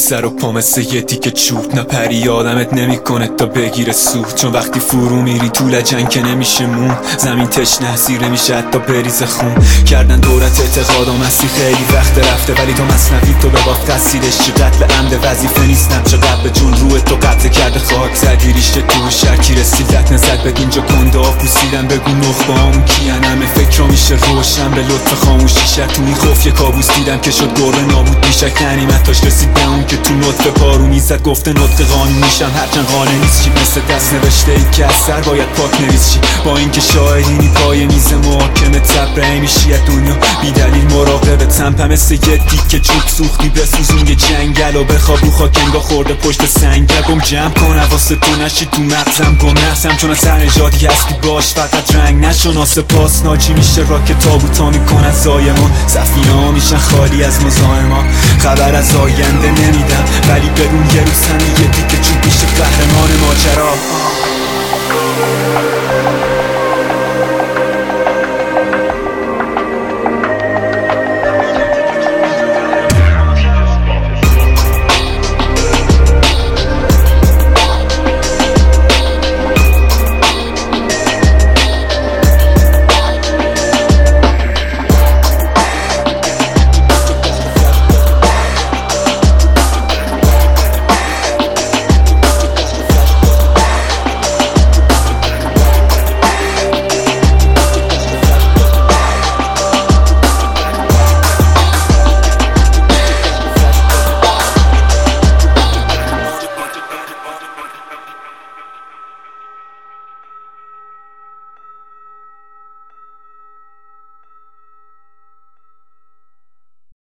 سر و پا مثل یه تیکه چوب، نه پری آدمت نمیکنه تا بگیره سود، چون وقتی فرو میری تو لجن که نمیشه مون، زمین تشنه سیره میشه حتی بریز خون. کردن دورت اعتقادم هستی خیلی وقت رفته، ولی تو مصنوی تو به باف قصیدش چه قتل عمد وظیفه نیستم، چه قبل جون روی تو قطع کرده خاک زدی ریشته تو شرکی رسیدت نزد بد اینجا کنده آف بوسیدم، بگو نخبه همون کیان، همه فکر میشه روشن به لطف خاموشی شد، تو این خوف یه کابوس دیدم که شد گربه نابود بیشک غنیمتاش رسید به اون که تو نطفه پارو میزد، گفته نطق قانونیشم هرچند قانع نیست چی، مثل دست نوشته ای که از سر باید پاک نویس چی، با اینکه شاهدینی پای میز محاکمه تبرئه میشی از دنیا بی دلیل مراقبه تنپم مثل یه دیگه چوب سوختی بسوزون یه جنگل و بخواب رو خاک انگاه خورده پشت سنگل، گم جمع کن حواست تو نشی تو مغزم، گم نفسم چون از هر نژادی هستی باش فقط رنگ نشون پاس ناجی میشه را که تابوتا میکنن زایمان، سفینه ها میشن خالی از مزاحما، خبر از آینده نمیدم ولی بدون یه روز همه یه دیگه چوب میشه قهرمان ماجرا.